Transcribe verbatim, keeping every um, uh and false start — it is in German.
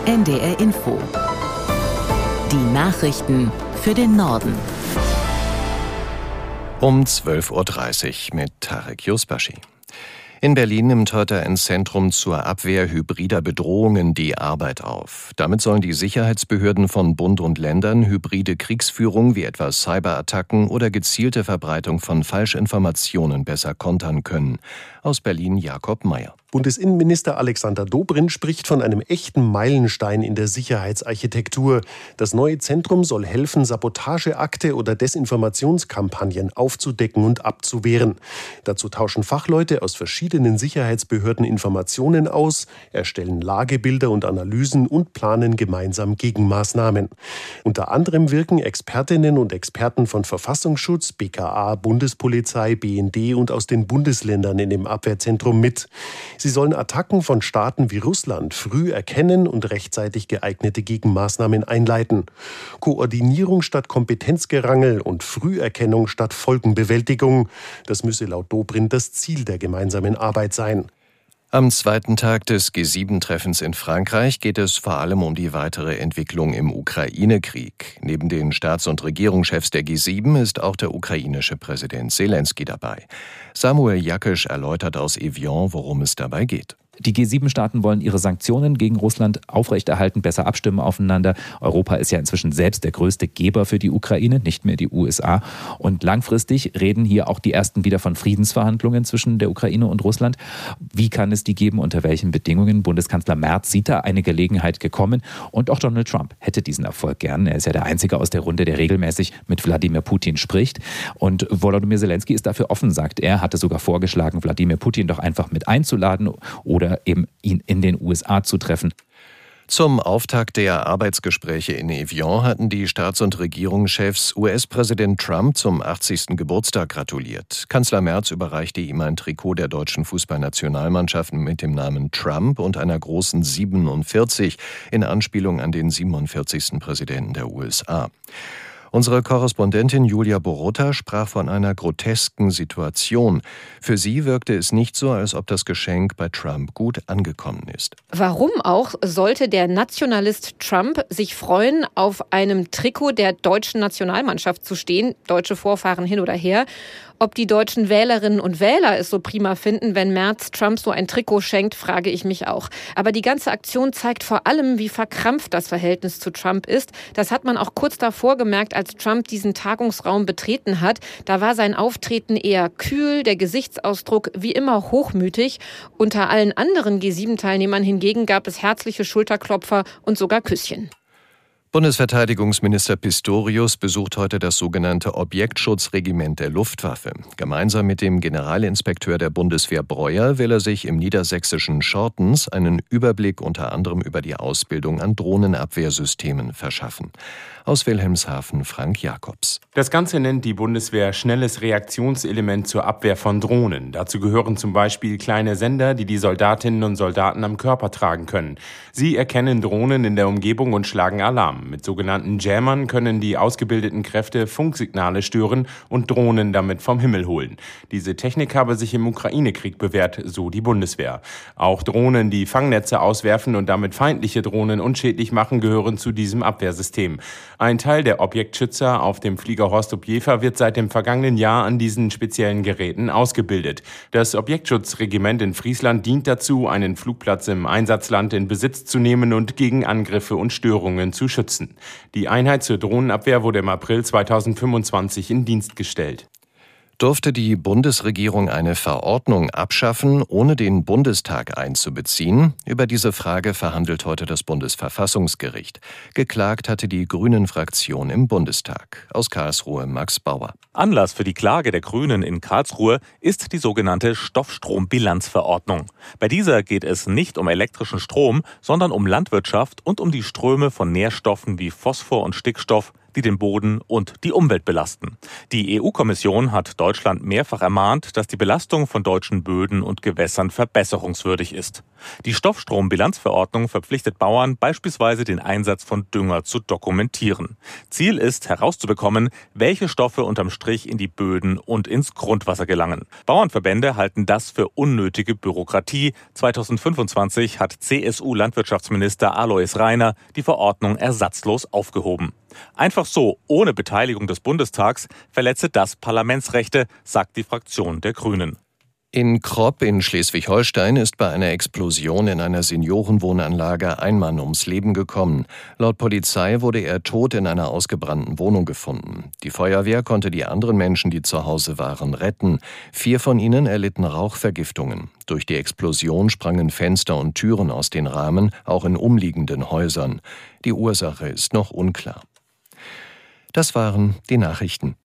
N D R Info. Die Nachrichten für den Norden. Um zwölf Uhr dreißig mit Tarek Yusbashi. In Berlin nimmt heute ein Zentrum zur Abwehr hybrider Bedrohungen die Arbeit auf. Damit sollen die Sicherheitsbehörden von Bund und Ländern hybride Kriegsführung wie etwa Cyberattacken oder gezielte Verbreitung von Falschinformationen besser kontern können. Aus Berlin Jakob Mayer. Bundesinnenminister Alexander Dobrindt spricht von einem echten Meilenstein in der Sicherheitsarchitektur. Das neue Zentrum soll helfen, Sabotageakte oder Desinformationskampagnen aufzudecken und abzuwehren. Dazu tauschen Fachleute aus verschiedenen Sicherheitsbehörden Informationen aus, erstellen Lagebilder und Analysen und planen gemeinsam Gegenmaßnahmen. Unter anderem wirken Expertinnen und Experten von Verfassungsschutz, B K A, Bundespolizei, B N D und aus den Bundesländern in dem Abwehrzentrum mit. Sie sollen Attacken von Staaten wie Russland früh erkennen und rechtzeitig geeignete Gegenmaßnahmen einleiten. Koordinierung statt Kompetenzgerangel und Früherkennung statt Folgenbewältigung. Das müsse laut Dobrindt das Ziel der gemeinsamen Arbeit sein. Am zweiten Tag des G sieben Treffens in Frankreich geht es vor allem um die weitere Entwicklung im Ukraine-Krieg. Neben den Staats- und Regierungschefs der G sieben ist auch der ukrainische Präsident Selenskyj dabei. Samuel Jakisch erläutert aus Evian, worum es dabei geht. Die G sieben Staaten wollen ihre Sanktionen gegen Russland aufrechterhalten, besser abstimmen aufeinander. Europa ist ja inzwischen selbst der größte Geber für die Ukraine, nicht mehr die U S A. Und langfristig reden hier auch die ersten wieder von Friedensverhandlungen zwischen der Ukraine und Russland. Wie kann es die geben, unter welchen Bedingungen? Bundeskanzler Merz sieht da eine Gelegenheit gekommen. Und auch Donald Trump hätte diesen Erfolg gern. Er ist ja der Einzige aus der Runde, der regelmäßig mit Wladimir Putin spricht. Und Volodymyr Selenskyj ist dafür offen, sagt er, hatte sogar vorgeschlagen, Wladimir Putin doch einfach mit einzuladen oder oder eben ihn in den U S A zu treffen. Zum Auftakt der Arbeitsgespräche in Evian hatten die Staats- und Regierungschefs U S-Präsident Trump zum achtzigsten Geburtstag gratuliert. Kanzler Merz überreichte ihm ein Trikot der deutschen Fußballnationalmannschaft mit dem Namen Trump und einer großen siebenundvierzig in Anspielung an den siebenundvierzigsten Präsidenten der U S A. Unsere Korrespondentin Julia Borota sprach von einer grotesken Situation. Für sie wirkte es nicht so, als ob das Geschenk bei Trump gut angekommen ist. Warum auch sollte der Nationalist Trump sich freuen, auf einem Trikot der deutschen Nationalmannschaft zu stehen, deutsche Vorfahren hin oder her? Ob die deutschen Wählerinnen und Wähler es so prima finden, wenn Merz Trump so ein Trikot schenkt, frage ich mich auch. Aber die ganze Aktion zeigt vor allem, wie verkrampft das Verhältnis zu Trump ist. Das hat man auch kurz davor gemerkt, als Trump diesen Tagungsraum betreten hat. Da war sein Auftreten eher kühl, der Gesichtsausdruck wie immer hochmütig. Unter allen anderen G sieben Teilnehmern hingegen gab es herzliche Schulterklopfer und sogar Küsschen. Bundesverteidigungsminister Pistorius besucht heute das sogenannte Objektschutzregiment der Luftwaffe. Gemeinsam mit dem Generalinspekteur der Bundeswehr Breuer will er sich im niedersächsischen Schortens einen Überblick unter anderem über die Ausbildung an Drohnenabwehrsystemen verschaffen. Aus Wilhelmshaven Frank Jakobs. Das Ganze nennt die Bundeswehr schnelles Reaktionselement zur Abwehr von Drohnen. Dazu gehören zum Beispiel kleine Sender, die die Soldatinnen und Soldaten am Körper tragen können. Sie erkennen Drohnen in der Umgebung und schlagen Alarm. Mit sogenannten Jammern können die ausgebildeten Kräfte Funksignale stören und Drohnen damit vom Himmel holen. Diese Technik habe sich im Ukraine-Krieg bewährt, so die Bundeswehr. Auch Drohnen, die Fangnetze auswerfen und damit feindliche Drohnen unschädlich machen, gehören zu diesem Abwehrsystem. Ein Teil der Objektschützer auf dem Flieger Horst-Opjefer wird seit dem vergangenen Jahr an diesen speziellen Geräten ausgebildet. Das Objektschutzregiment in Friesland dient dazu, einen Flugplatz im Einsatzland in Besitz zu nehmen und gegen Angriffe und Störungen zu schützen. Die Einheit zur Drohnenabwehr wurde im April zweitausendfünfundzwanzig in Dienst gestellt. Durfte die Bundesregierung eine Verordnung abschaffen, ohne den Bundestag einzubeziehen? Über diese Frage verhandelt heute das Bundesverfassungsgericht. Geklagt hatte die Grünen-Fraktion im Bundestag. Aus Karlsruhe Max Bauer. Anlass für die Klage der Grünen in Karlsruhe ist die sogenannte Stoffstrombilanzverordnung. Bei dieser geht es nicht um elektrischen Strom, sondern um Landwirtschaft und um die Ströme von Nährstoffen wie Phosphor und Stickstoff, die den Boden und die Umwelt belasten. Die E U-Kommission hat Deutschland mehrfach ermahnt, dass die Belastung von deutschen Böden und Gewässern verbesserungswürdig ist. Die Stoffstrombilanzverordnung verpflichtet Bauern, beispielsweise den Einsatz von Dünger zu dokumentieren. Ziel ist, herauszubekommen, welche Stoffe unterm Strich in die Böden und ins Grundwasser gelangen. Bauernverbände halten das für unnötige Bürokratie. zweitausendfünfundzwanzig hat C S U-Landwirtschaftsminister Alois Rainer die Verordnung ersatzlos aufgehoben. Einfach so, ohne Beteiligung des Bundestags, verletze das Parlamentsrechte, sagt die Fraktion der Grünen. In Kropp in Schleswig-Holstein ist bei einer Explosion in einer Seniorenwohnanlage ein Mann ums Leben gekommen. Laut Polizei wurde er tot in einer ausgebrannten Wohnung gefunden. Die Feuerwehr konnte die anderen Menschen, die zu Hause waren, retten. Vier von ihnen erlitten Rauchvergiftungen. Durch die Explosion sprangen Fenster und Türen aus den Rahmen, auch in umliegenden Häusern. Die Ursache ist noch unklar. Das waren die Nachrichten.